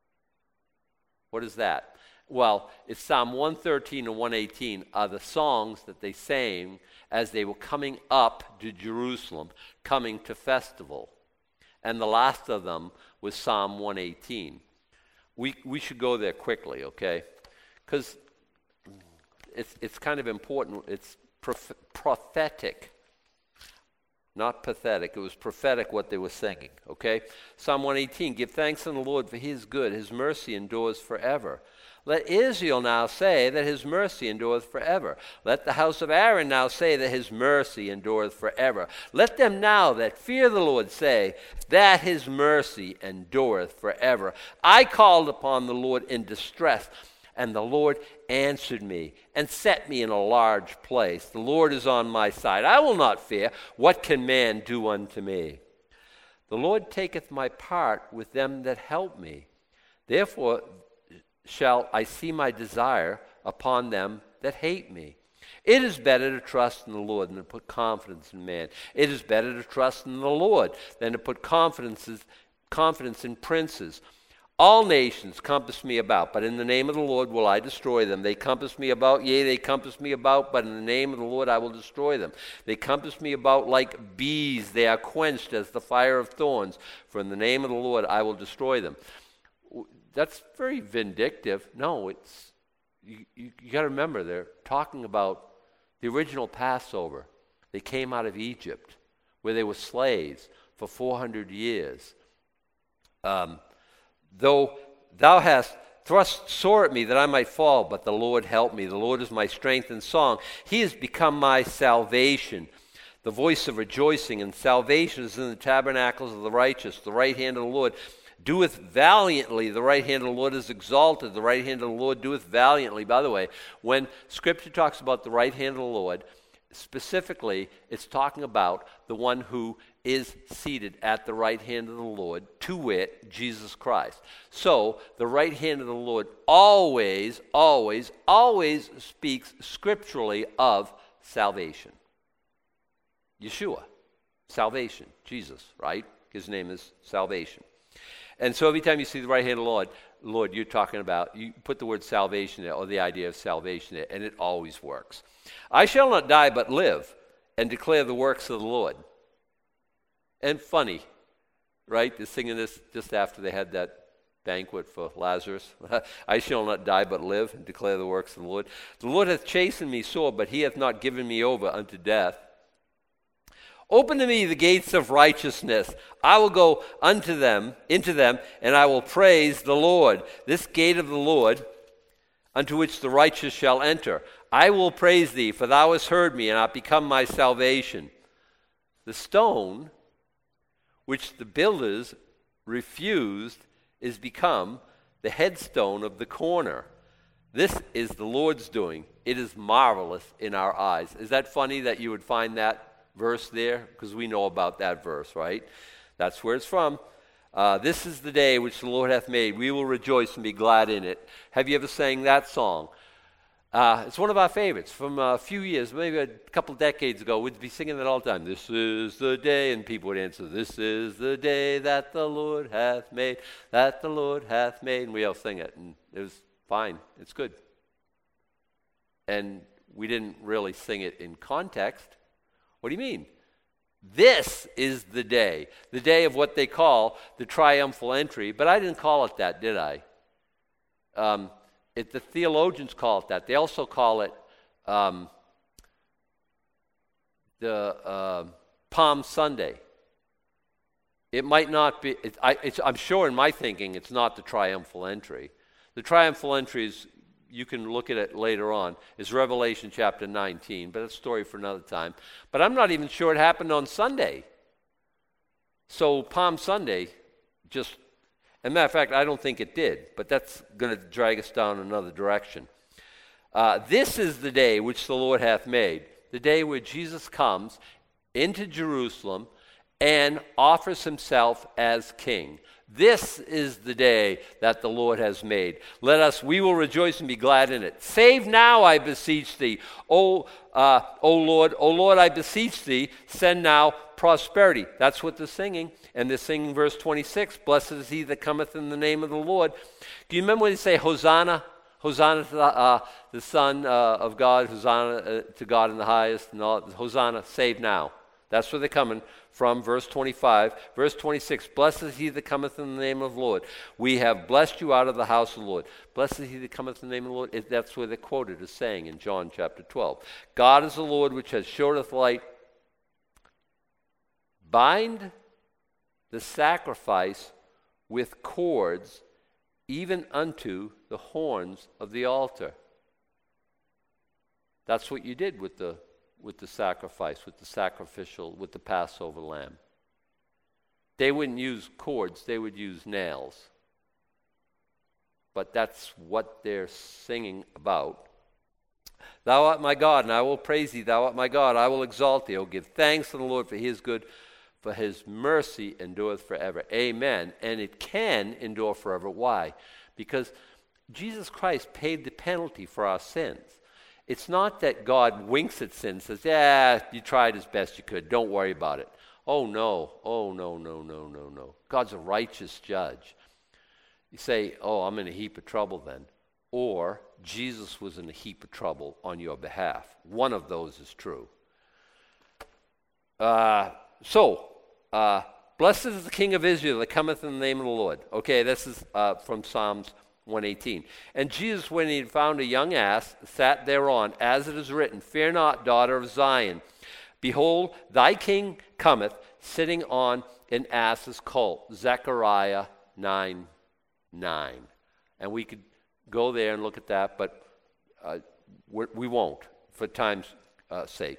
What is that? Well, it's Psalm one thirteen and one eighteen are the songs that they sang as they were coming up to Jerusalem, coming to festival. And the last of them was Psalm one eighteen. We we should go there quickly, okay? Because it's it's kind of important. It's prof- prophetic, not pathetic. It was prophetic what they were singing, okay? Psalm one eighteen, give thanks unto the Lord for his good. His mercy endures forever. Let Israel now say that his mercy endureth forever. Let the house of Aaron now say that his mercy endureth forever. Let them now that fear the Lord say that his mercy endureth forever. I called upon the Lord in distress, and the Lord answered me and set me in a large place. The Lord is on my side. I will not fear. What can man do unto me? The Lord taketh my part with them that help me. Therefore shall I see my desire upon them that hate me. It is better to trust in the Lord than to put confidence in man. It is better to trust in the Lord than to put confidence, confidence in princes. All nations compass me about, but in the name of the Lord will I destroy them. They compass me about, yea, they compass me about, but in the name of the Lord I will destroy them. They compass me about like bees. They are quenched as the fire of thorns. For in the name of the Lord I will destroy them. That's very vindictive. No, it's you, you, you got to remember, they're talking about the original Passover. They came out of Egypt, where they were slaves for four hundred years. Um, Though thou hast thrust sore at me that I might fall, but the Lord helped me. The Lord is my strength and song. He has become my salvation. The voice of rejoicing and salvation is in the tabernacles of the righteous. The right hand of the Lord doeth valiantly. The right hand of the Lord is exalted. The right hand of the Lord doeth valiantly. By the way, when Scripture talks about the right hand of the Lord, specifically, it's talking about the one who is seated at the right hand of the Lord, to wit, Jesus Christ. So, the right hand of the Lord always, always, always speaks scripturally of salvation. Yeshua, salvation, Jesus, right? His name is salvation. And so every time you see the right hand of the Lord, Lord, you're talking about, you put the word salvation there, or the idea of salvation there, and it always works. I shall not die but live and declare the works of the Lord. And funny, right? They're singing this just after they had that banquet for Lazarus. I shall not die but live and declare the works of the Lord. The Lord hath chastened me sore, but he hath not given me over unto death. Open to me the gates of righteousness. I will go unto them, into them, and I will praise the Lord. This gate of the Lord, unto which the righteous shall enter. I will praise thee, for thou hast heard me, and art become my salvation. The stone which the builders refused is become the headstone of the corner. This is the Lord's doing. It is marvelous in our eyes. Is that funny that you would find that verse there? Because we know about that verse, right? That's where it's from. Uh, this is the day which the Lord hath made. We will rejoice and be glad in it. Have you ever sang that song? Uh, it's one of our favorites from a few years, maybe a couple decades ago. We'd be singing that all the time. This is the day, and people would answer, this is the day that the Lord hath made, that the Lord hath made. And we all sing it, and it was fine. It's good. And we didn't really sing it in context. What do you mean? This is the day, the day of what they call the triumphal entry. But I didn't call it that, did I? Um, it, the theologians call it that. They also call it um, the uh, Palm Sunday. It might not be, it, I, it's, I'm sure in my thinking it's not the triumphal entry. The triumphal entry is, you can look at it later on, is Revelation chapter nineteen, but that's a story for another time. But I'm not even sure it happened on Sunday. So Palm Sunday, just, as a matter of fact, I don't think it did, but that's going to drag us down another direction. Uh, this is the day which the Lord hath made, the day where Jesus comes into Jerusalem and offers himself as king. This is the day that the Lord has made. Let us, we will rejoice and be glad in it. Save now, I beseech thee. O, uh, o Lord, O Lord, I beseech thee, send now prosperity. That's what they're singing. And they're singing verse twenty-six, blessed is he that cometh in the name of the Lord. Do you remember when they say Hosanna? Hosanna to the, uh, the Son uh, of God, Hosanna uh, to God in the highest, and all, Hosanna, save now. That's where they're coming from, verse twenty-five. Verse twenty-six, blessed is he that cometh in the name of the Lord. We have blessed you out of the house of the Lord. Blessed is he that cometh in the name of the Lord. It, that's where they're quoted as saying in John chapter twelve. God is the Lord which has showed us light. Bind the sacrifice with cords, even unto the horns of the altar. That's what you did with the with the sacrifice, with the sacrificial, with the Passover lamb. They wouldn't use cords, they would use nails. But that's what they're singing about. Thou art my God, and I will praise thee. Thou art my God, I will exalt thee. I will give thanks to the Lord, for he is good, for his mercy endureth forever. Amen. And it can endure forever. Why? Because Jesus Christ paid the penalty for our sins. It's not that God winks at sin and says, yeah, you tried as best you could. Don't worry about it. Oh, no. Oh, no, no, no, no, no. God's a righteous judge. You say, oh, I'm in a heap of trouble then. Or Jesus was in a heap of trouble on your behalf. One of those is true. Uh, so, uh, blessed is the King of Israel that cometh in the name of the Lord. Okay, this is uh, from Psalms one eighteen. And Jesus, when he had found a young ass, sat thereon, as it is written, fear not, daughter of Zion. Behold, thy king cometh, sitting on an ass's colt. Zechariah nine nine. And we could go there and look at that, but uh, we're, we won't, for time's uh, sake.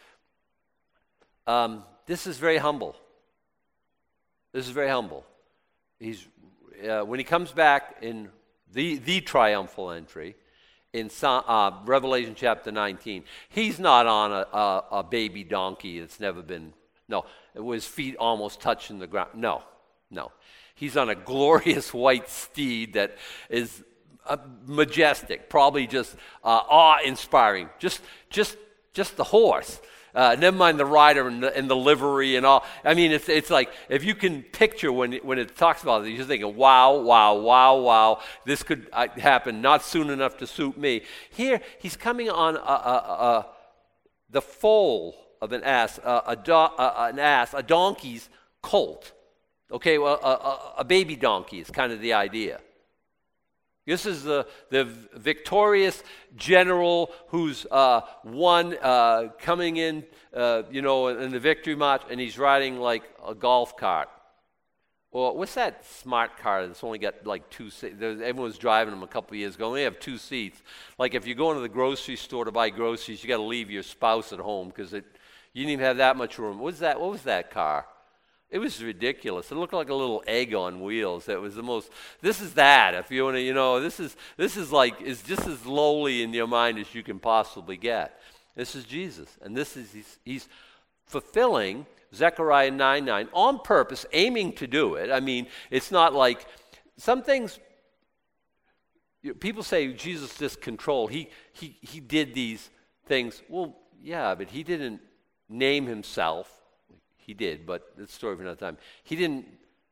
Um, this is very humble. This is very humble. He's uh, when he comes back in The, the triumphal entry in uh, Revelation chapter nineteen. He's not on a, a, a baby donkey that's never been, no, with his feet almost touching the ground. No, no. He's on a glorious white steed that is uh, majestic, probably just uh, awe-inspiring. Just, just, just the horse. Uh, never mind the rider and the, and the livery and all. I mean, it's it's like, if you can picture when it, when it talks about it, you're thinking, wow, wow, wow, wow, this could uh, happen not soon enough to suit me. Here, he's coming on a, a, a, the foal of an ass, a, a do, a, an ass, a donkey's colt. Okay, well, a, a, a baby donkey is kind of the idea. This is the, the victorious general who's uh, won, uh, coming in, uh, you know, in the victory march, and he's riding like a golf cart. Well, what's that smart car that's only got like two seats? Everyone was driving them a couple of years ago. They have two seats. Like if you go into the grocery store to buy groceries, you got to leave your spouse at home because it you didn't even have that much room. What was that? What was that car? It was ridiculous. It looked like a little egg on wheels. It was the most. This is that. If you want to, you know, this is this is like is just as lowly in your mind as you can possibly get. This is Jesus, and this is he's, he's fulfilling Zechariah nine nine on purpose, aiming to do it. I mean, it's not like some things. You know, people say Jesus just controlled. He he he did these things. Well, yeah, but he didn't name himself. He did, but that's a story for another time. He didn't.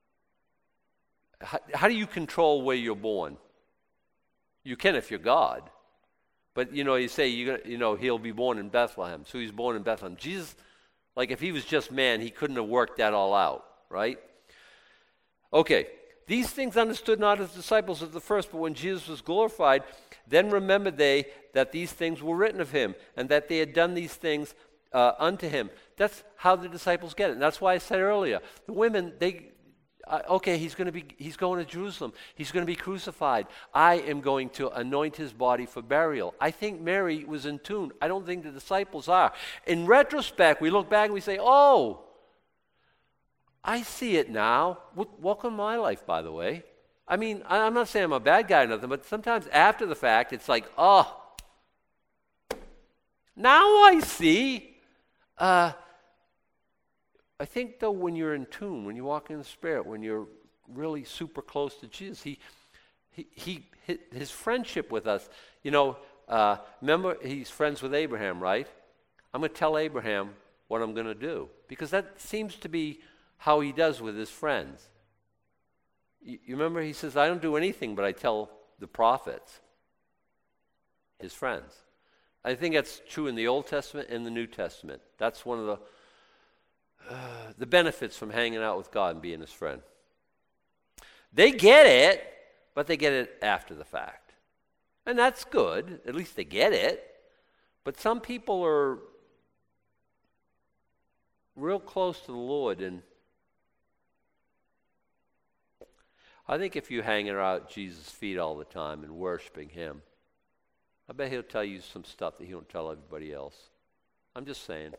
How, how do you control where you're born? You can if you're God. But, you know, you say, you you know, he'll be born in Bethlehem. So he's born in Bethlehem. Jesus, like if he was just man, he couldn't have worked that all out, right? Okay. These things understood not his disciples at the first, but when Jesus was glorified, then remembered they that these things were written of him, and that they had done these things uh, unto him. That's how the disciples get it. And that's why I said earlier, the women, they, uh, okay, he's going to be, he's going to Jerusalem. He's going to be crucified. I am going to anoint his body for burial. I think Mary was in tune. I don't think the disciples are. In retrospect, we look back and we say, oh, I see it now. Welcome to my life, by the way. I mean, I'm not saying I'm a bad guy or nothing, but sometimes after the fact, it's like, oh, now I see. Uh, I think, though, when you're in tune, when you walk in the Spirit, when you're really super close to Jesus, he, he, he his friendship with us, you know, uh, remember, he's friends with Abraham, right? I'm going to tell Abraham what I'm going to do, because that seems to be how he does with his friends. You, you remember, he says, I don't do anything, but I tell the prophets, his friends. I think that's true in the Old Testament and the New Testament. That's one of the uh, the benefits from hanging out with God and being his friend. They get it, but they get it after the fact. And that's good. At least they get it. But some people are real close to the Lord, and I think if you're hanging out Jesus' feet all the time and worshiping him, I bet he'll tell you some stuff that he won't tell everybody else. I'm just saying.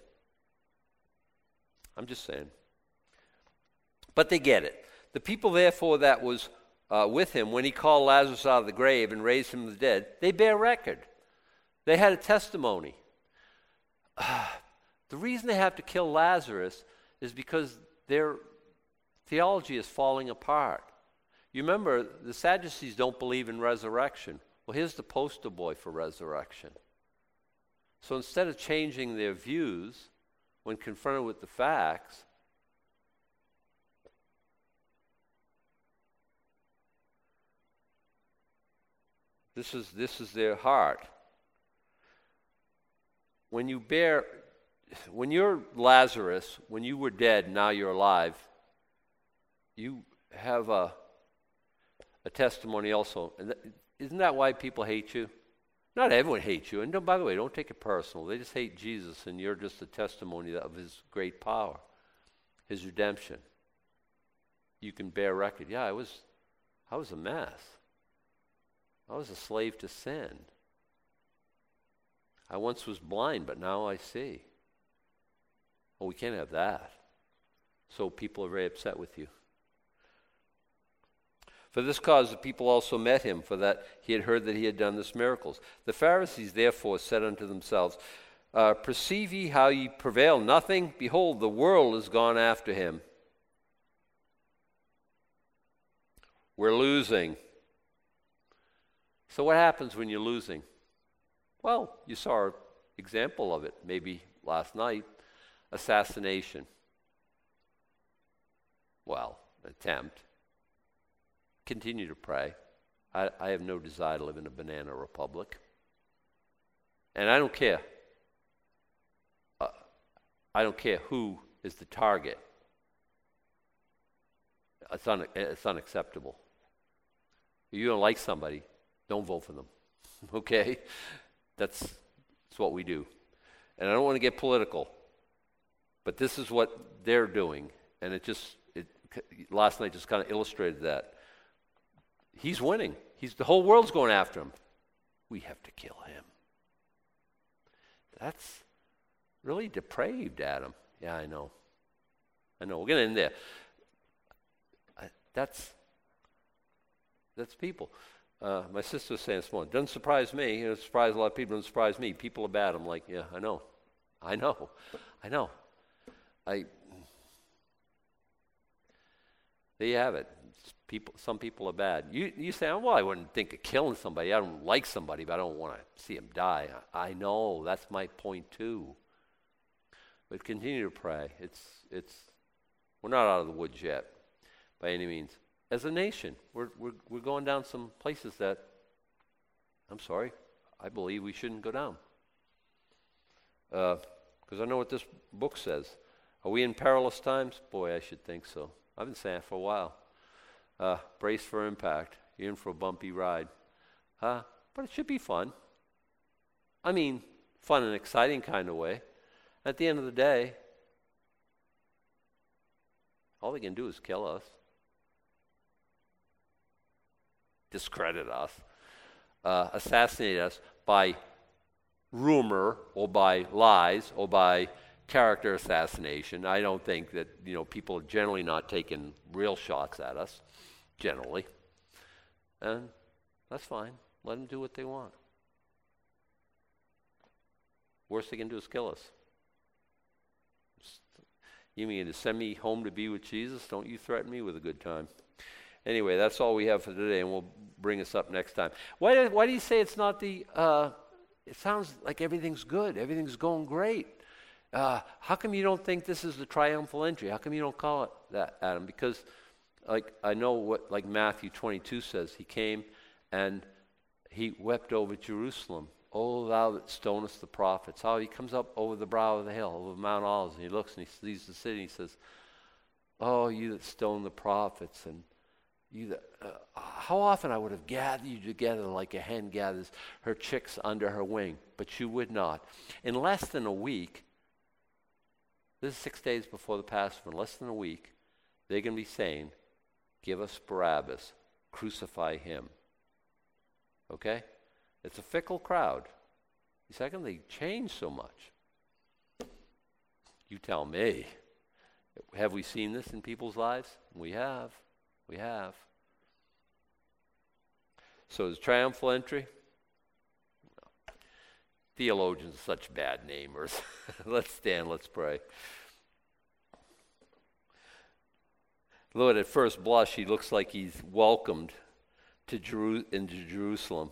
I'm just saying. But they get it. The people, therefore, that was uh, with him when he called Lazarus out of the grave and raised him from the dead, they bear record. They had a testimony. Uh, the reason they have to kill Lazarus is because their theology is falling apart. You remember, the Sadducees don't believe in resurrection. Well, here's the poster boy for resurrection. So instead of changing their views when confronted with the facts, this is this is their heart. When you bear, when you're Lazarus, when you were dead, now you're alive, you have a a testimony also. And that, isn't that why people hate you? Not everyone hates you. And don't, by the way, don't take it personal. They just hate Jesus, and you're just a testimony of his great power, his redemption. You can bear record. Yeah, I was, I was a mess. I was a slave to sin. I once was blind, but now I see. Well, we can't have that. So people are very upset with you. For this cause the people also met him, for that he had heard that he had done this miracles. The Pharisees therefore said unto themselves, uh, Perceive ye how ye prevail nothing? Behold, the world is gone after him. We're losing. So what happens when you're losing? Well, you saw an example of it maybe last night, assassination. Well, attempt. Continue to pray. I, I have no desire to live in a banana republic. And I don't care. Uh, I don't care who is the target. It's, un, it's unacceptable. If you don't like somebody, don't vote for them. Okay? That's, that's what we do. And I don't want to get political, but this is what they're doing. And it just, it, last night just kind of illustrated that. He's winning. He's, the whole world's going after him. We have to kill him. That's really depraved, Adam. Yeah, I know. I know. We're going to end there. I, that's, that's people. Uh, my sister was saying this morning, doesn't surprise me. It surprises a lot of people. Doesn't surprise me. People are bad. I'm like, yeah, I know. I know. I know. I. There you have it. People, some people are bad. You, you say, well, I wouldn't think of killing somebody. I don't like somebody, but I don't want to see him die. I, I know. That's my point too. But continue to pray. It's, it's. We're not out of the woods yet, by any means. As a nation, we're we're we're going down some places that, I'm sorry, I believe we shouldn't go down. Because uh, I know what this book says. Are we in perilous times? Boy, I should think so. I've been saying it for a while. Uh, brace for impact. You're in for a bumpy ride. Uh, but it should be fun. I mean, fun and exciting kind of way. At the end of the day, all they can do is kill us. Discredit us, uh, assassinate us by rumor or by lies or by character assassination. I don't think that, you know, people are generally not taking real shots at us, generally. And that's fine. Let them do what they want. Worst they can do is kill us. You mean to send me home to be with Jesus? Don't you threaten me with a good time. Anyway, that's all we have for today, and we'll bring us up next time. Why do, why do you say it's not the, uh, it sounds like everything's good, everything's going great. Uh, how come you don't think this is the triumphal entry? How come you don't call it that, Adam? Because, like, I know what, like Matthew twenty-two says, he came and he wept over Jerusalem. Oh, thou that stonest the prophets. How he comes up over the brow of the hill, over Mount Olives, and he looks and he sees the city, and he says, oh, you that stone the prophets, and You, uh, how often I would have gathered you together like a hen gathers her chicks under her wing, but you would not. In less than a week, this is six days before the Passover, in less than a week, they're going to be saying, give us Barabbas, crucify him. Okay? It's a fickle crowd. Second, they change so much. You tell me. Have we seen this in people's lives? We have. We have. So is triumphal entry? No. Theologians are such bad namers. Let's stand, let's pray. Lord, at first blush, he looks like he's welcomed to Jeru- into Jerusalem.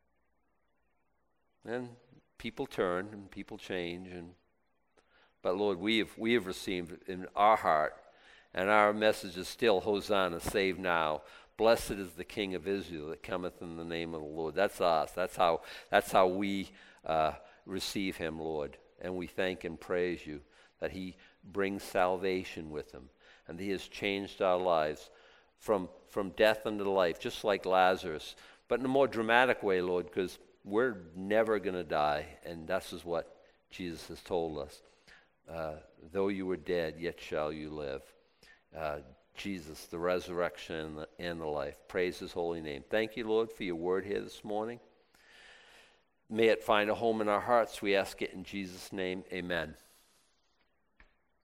And people turn and people change. And but Lord, we have we have received in our heart. And our message is still, Hosanna, save now. Blessed is the King of Israel that cometh in the name of the Lord. That's us. That's how, that's how we uh, receive him, Lord. And we thank and praise you that he brings salvation with him. And he has changed our lives from, from death unto life, just like Lazarus. But in a more dramatic way, Lord, because we're never going to die. And this is what Jesus has told us. Uh, though you were dead, yet shall you live. Uh, Jesus, the resurrection and the, and the life. Praise his holy name. Thank you, Lord, for your word here this morning. May it find a home in our hearts. We ask it in Jesus' name. Amen.